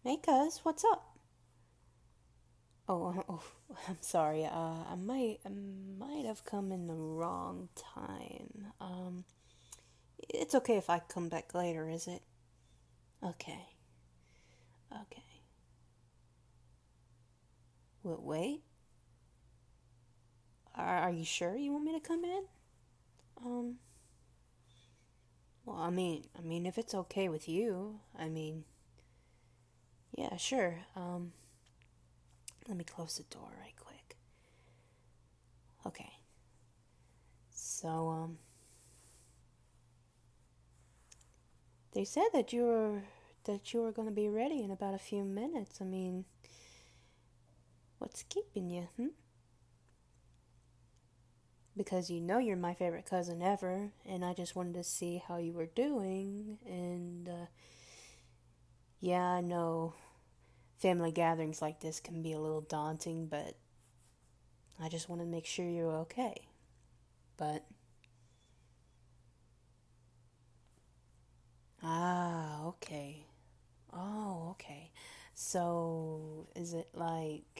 Hey, cuz, what's up? Oh, I'm sorry. I might have come in the wrong time. It's okay if I come back later, is it? Okay, okay. Wait. Are you sure you want me to come in? Um, well, I mean, if it's okay with you, yeah, sure. Let me close the door right quick. Okay. So, they said that you were gonna be ready in about a few minutes. What's keeping you, hmm? Because you know you're my favorite cousin ever, and I just wanted to see how you were doing. And yeah, I know family gatherings like this can be a little daunting, but I just want to make sure you're okay. But okay. Oh, okay. So is it like?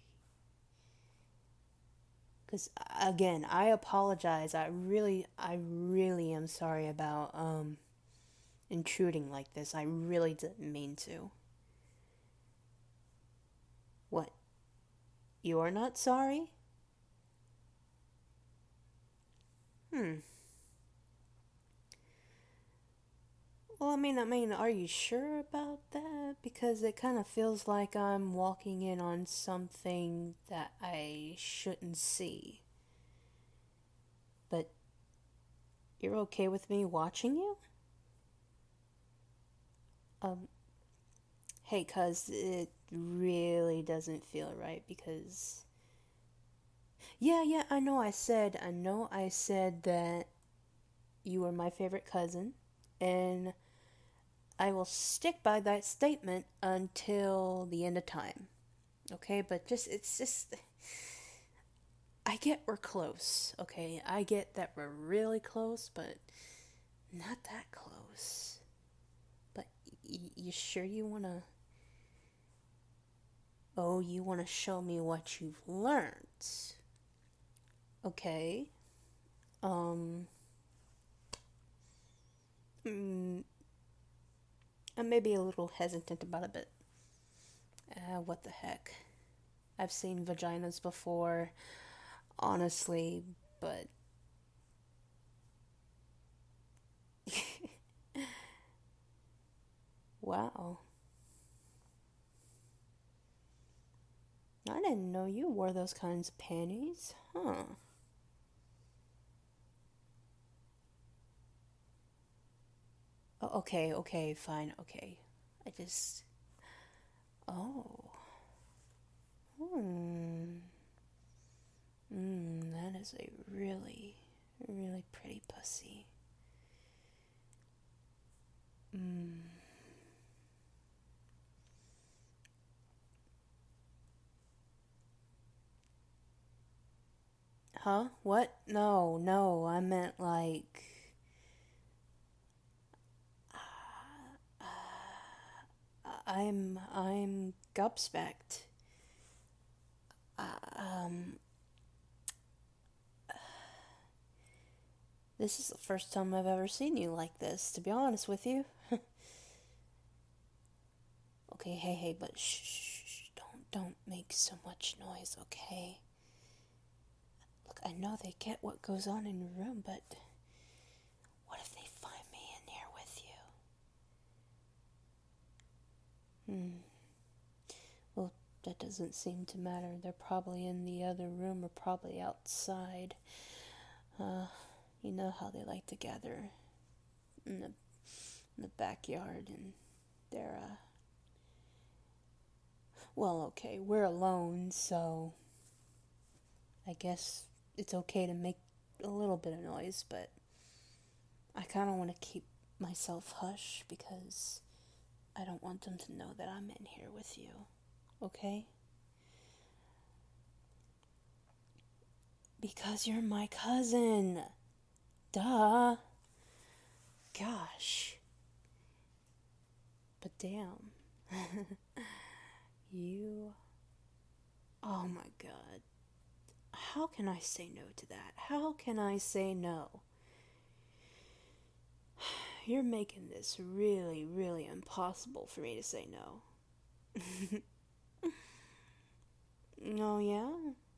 Because again, I apologize. I really am sorry about intruding like this. I really didn't mean to. What? You're not sorry? Hmm. Well, are you sure about that? Because it kind of feels like I'm walking in on something that I shouldn't see. But you're okay with me watching you? Um, hey, cuz it really doesn't feel right because. Yeah, I know I said that you were my favorite cousin, and I will stick by that statement until the end of time. Okay, but it's just I get we're close. Okay, I get that we're really close, but not that close. But you sure you wanna? Oh, you wanna show me what you've learned? Okay. Um. Mm, I may be a little hesitant about it, but what the heck? I've seen vaginas before, honestly, but wow. I didn't know you wore those kinds of panties. Huh. Okay, fine, okay. I just. Oh. Hmm. That is a really, really pretty pussy. Hmm. Huh? What? No, no, I meant like. I'm gobsmacked. Um, this is the first time I've ever seen you like this, to be honest with you. Okay, hey, but shh, don't make so much noise, okay? Look, I know they get what goes on in your room, but what if they find me in here with you? Well, that doesn't seem to matter. They're probably in the other room or probably outside. Uh, you know how they like to gather in the backyard, and they're, well, okay, we're alone, so I guess it's okay to make a little bit of noise, but I kind of want to keep myself hush because I don't want them to know that I'm in here with you. Okay? Because you're my cousin. Duh. Gosh. But damn. You. Oh my god. How can I say no to that? How can I say no? You're making this really, really impossible for me to say no. Oh yeah?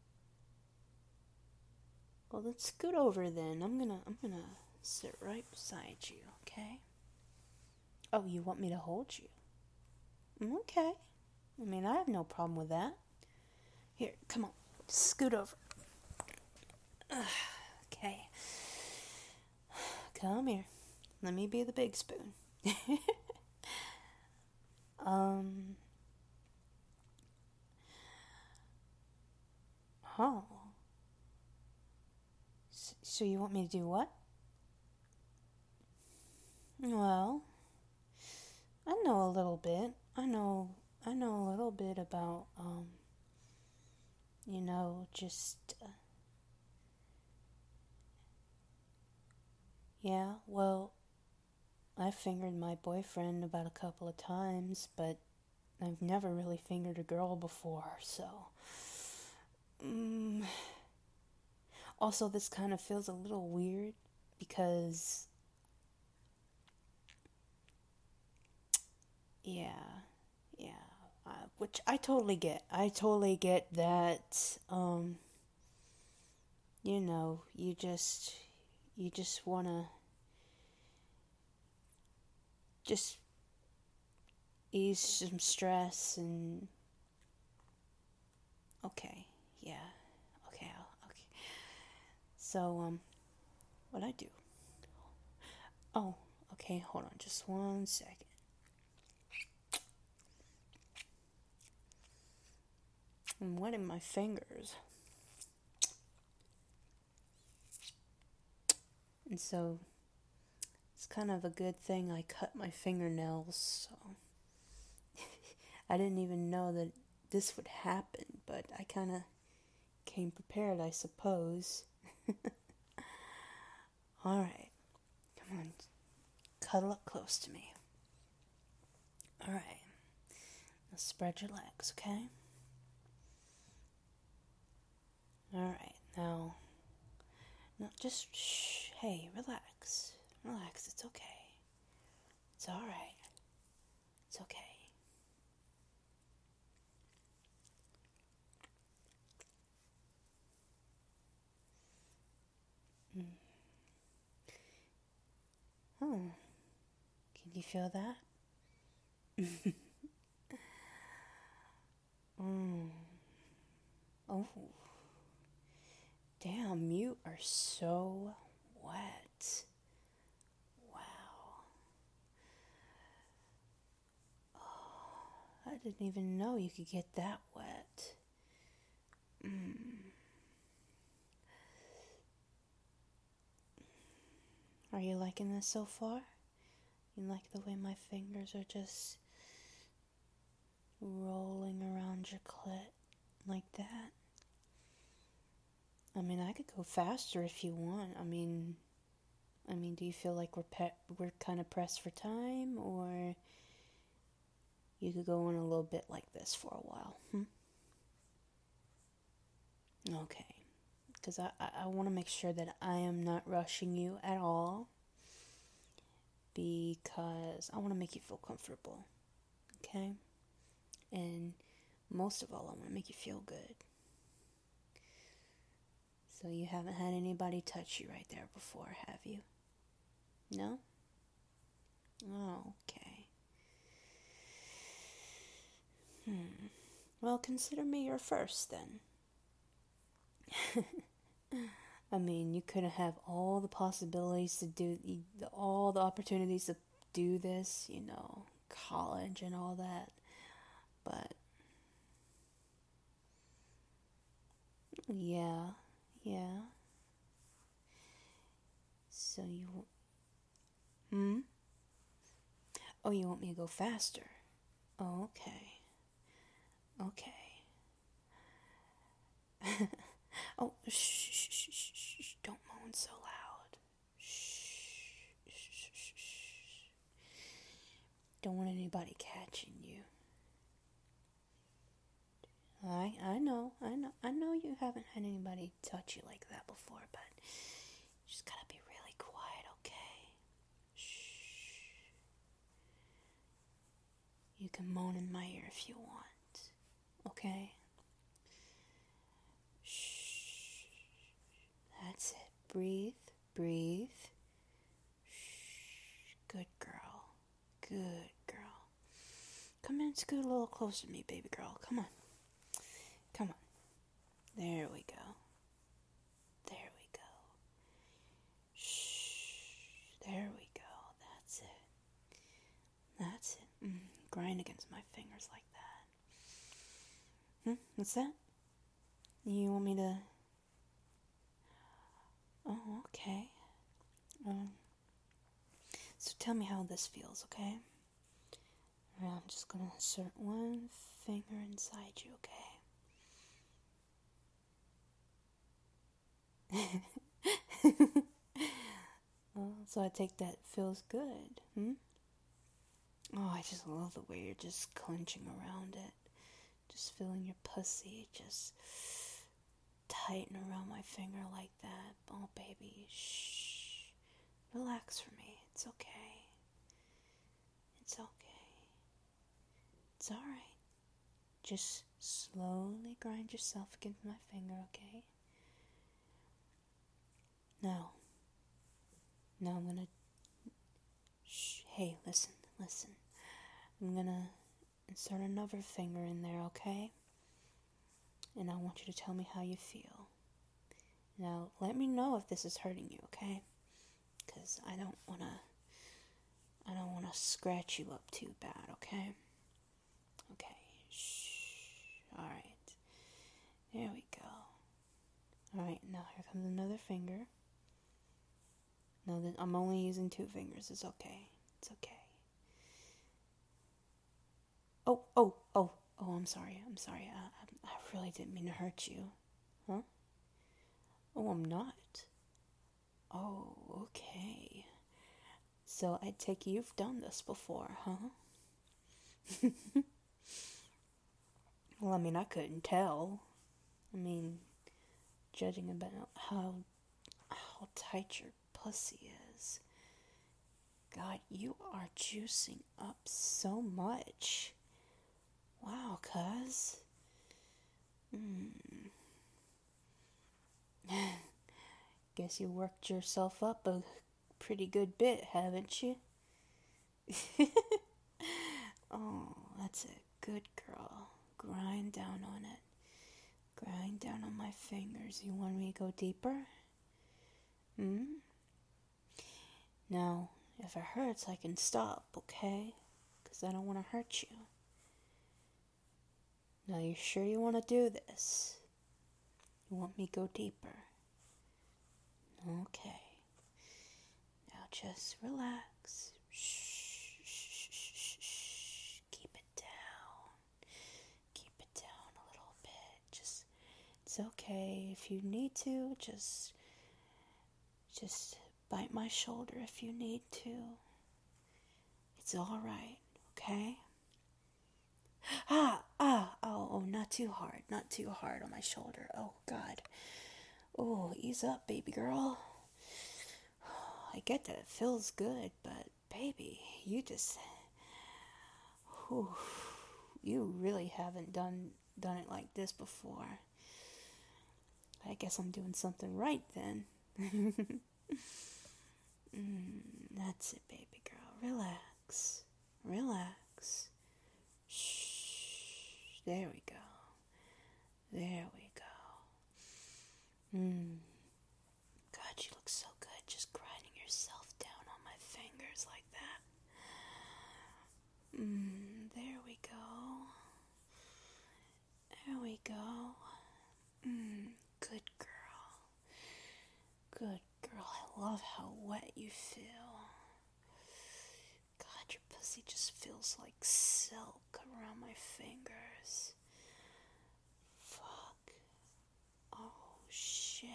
Well, let's scoot over then. I'm gonna sit right beside you, okay? Oh, you want me to hold you? Okay. I mean, I have no problem with that. Here, come on. Scoot over. Okay. Come here. Let me be the big spoon. Oh. So you want me to do what? Well, I know a little bit. I know a little bit about, just, yeah, well, I fingered my boyfriend about a couple of times, but I've never really fingered a girl before, so. Also, this kind of feels a little weird because, yeah, which I totally get. I totally get that, you just wanna just ease some stress and, okay, yeah, okay, okay. So, what I do? Oh, okay, hold on just 1 second. I'm wetting my fingers. And so, it's kind of a good thing I cut my fingernails, so. I didn't even know that this would happen, but I kind of came prepared, I suppose. Alright, come on, cuddle up close to me. Alright, now spread your legs, okay? Alright, now just shh, hey, relax, it's okay. It's alright, it's okay. Oh, can you feel that? Oh, damn, you are so wet. Wow. Oh, I didn't even know you could get that wet. Are you liking this so far? You like the way my fingers are just rolling around your clit like that? I mean, I could go faster if you want. I mean, do you feel like we're kind of pressed for time, or you could go on a little bit like this for a while? Okay, because I want to make sure that I am not rushing you at all, because I want to make you feel comfortable, okay? And most of all, I want to make you feel good. So you haven't had anybody touch you right there before, have you? No? Oh, okay. Well, consider me your first then. I mean, you couldn't have all the possibilities to do, all the opportunities to do this, college and all that. But, yeah. So Oh, you want me to go faster? Oh, okay. Oh, shh, don't moan so loud. Shh. Don't want anybody catching you. I know you haven't had anybody touch you like that before, but you just gotta be really quiet, okay? Shh. You can moan in my ear if you want, okay? Shh. That's it. Breathe, breathe. Shh. Good girl. Good girl. Come in, scoot a little closer to me, baby girl. Come on. Come on. There we go. There we go. Shh. There we go. That's it. That's it. Grind against my fingers like that. What's that? You want me to... Oh, okay. So tell me how this feels, okay? I'm just gonna insert one finger inside you, okay? So I take that feels good, Oh, I just love the way you're just clenching around it. Just feeling your pussy just tighten around my finger like that. Oh, baby, shh. Relax for me. It's okay. It's okay. It's alright. Just slowly grind yourself against my finger, okay? Now I'm gonna... Shh. Hey, listen. I'm gonna insert another finger in there, okay? And I want you to tell me how you feel. Now, let me know if this is hurting you, okay? Because I don't wanna scratch you up too bad, okay? Okay, shh. Alright. There we go. Alright, now here comes another finger. No, I'm only using 2 fingers. It's okay. It's okay. Oh, I'm sorry. I really didn't mean to hurt you. Huh? Oh, I'm not. Oh, okay. So I take you've done this before, huh? Well, I mean, I couldn't tell. I mean, judging about how tight your pussy is. God, you are juicing up so much. Wow, cuz. Guess you worked yourself up a pretty good bit, haven't you? Oh, that's it. Good girl. Grind down on it. Grind down on my fingers. You want me to go deeper? Now, if it hurts, I can stop, okay? Because I don't want to hurt you. Now, you sure you want to do this? You want me to go deeper? Okay. Now just relax. Shh. Keep it down. Keep it down a little bit. It's okay. If you need to, just bite my shoulder if you need to. It's alright, okay? Oh, not too hard on my shoulder. Oh, God. Oh, ease up, baby girl. I get that it feels good, but baby, you really haven't done it like this before. I guess I'm doing something right then. That's it, baby girl. Relax. Shh. There we go. God, you look so good just grinding yourself down on my fingers like that. There we go. Good girl. I love how wet you feel. God, your pussy just feels like silk around my fingers. Fuck. Oh, shit.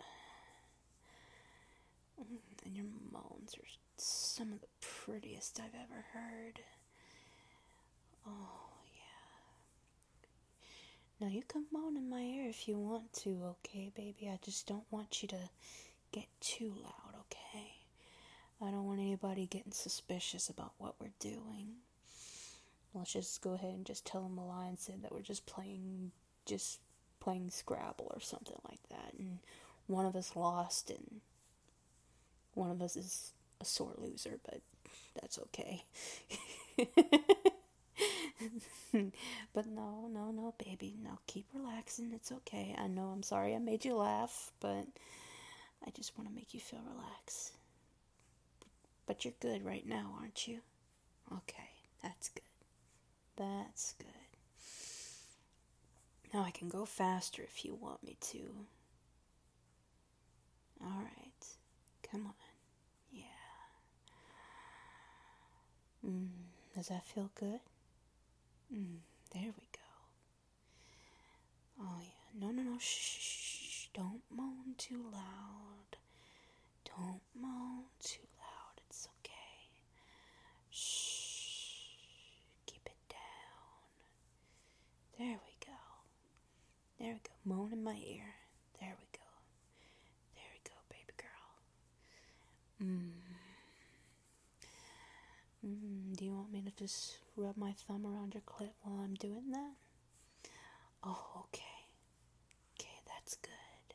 And your moans are some of the prettiest I've ever heard. Oh, yeah. Now you can moan in my ear if you want to, okay, baby? I just don't want you to get too loud, okay? I don't want anybody getting suspicious about what we're doing. Let's just go ahead and just tell them a lie and say that we're just playing Scrabble or something like that, and one of us lost and one of us is a sore loser, but that's okay. But no, baby, no, keep relaxing, it's okay. I know, I'm sorry I made you laugh, but I just want to make you feel relaxed. But you're good right now, aren't you? Okay, that's good. That's good. Now I can go faster if you want me to. Alright, come on. Yeah. Does that feel good? There we go. Oh yeah, no, shh, don't moan too loud. Don't moan too loud, it's okay. Shh, keep it down. There we go. There we go, moan in my ear. There we go. There we go, baby girl. Do you want me to just rub my thumb around your clit while I'm doing that? Oh, okay. Okay, that's good.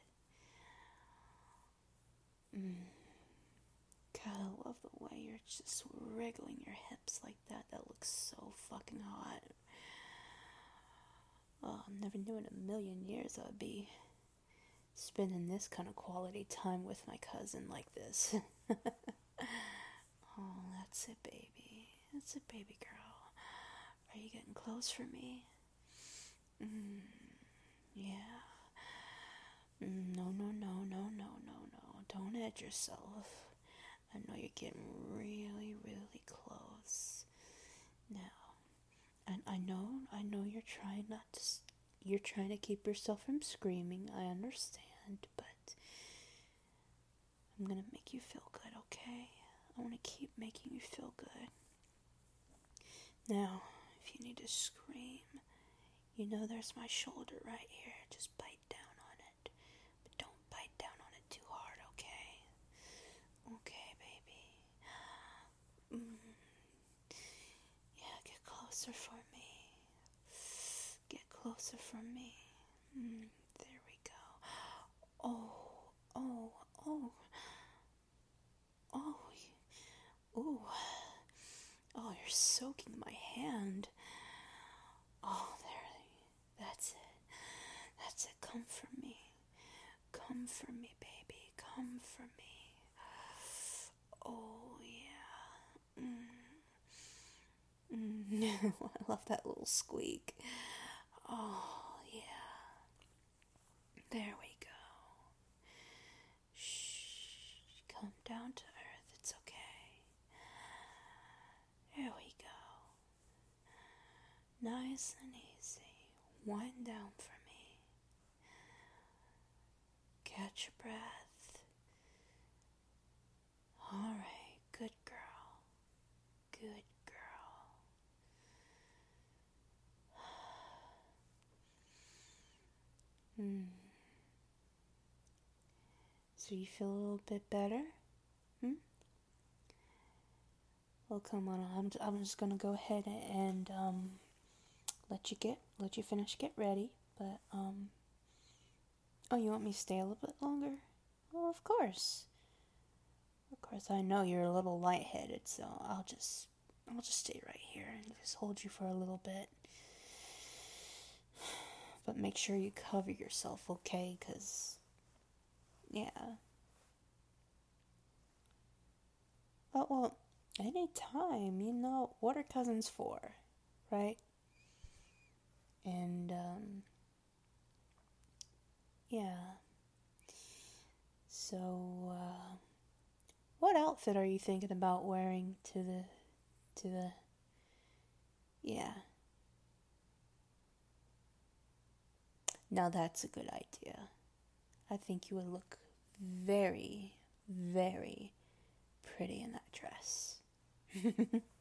God, I love the way you're just wriggling your hips like that. That looks so fucking hot. Oh, I never knew in a million years I'd be spending this kind of quality time with my cousin like this. Oh, that's it, baby. That's it, baby girl. Are you getting close for me? Yeah. No. Don't edge yourself. I know you're getting really, really close. Now, and I know you're trying not to, you're trying to keep yourself from screaming. I understand, but I'm gonna make you feel good, okay? I want to keep making you feel good. Now, if you need to scream, you know there's my shoulder right here. Just bite down on it. But don't bite down on it too hard, okay? Okay, baby. Yeah, get closer for me. Get closer for me. There we go. Oh. Ooh. Oh, you're soaking my hand. Oh, there. That's it. Come for me. Come for me, baby. Come for me. Oh, yeah. I love that little squeak. Oh, yeah. There we go. Shh. Come down to earth. It's okay. There we go. Nice and easy. Wind down for me. Catch your breath. Alright, good girl. Good girl. So you feel a little bit better? Well, come on. I'm just gonna go ahead and let you finish, get ready. But oh, you want me to stay a little bit longer? Well, of course. Of course, I know you're a little lightheaded, so I'll just stay right here and just hold you for a little bit. But make sure you cover yourself, okay? 'Cause yeah. Oh, well, anytime, what are cousins for, right? And, yeah. So, what outfit are you thinking about wearing to the, yeah. Now that's a good idea. I think you would look very, very pretty in that dress.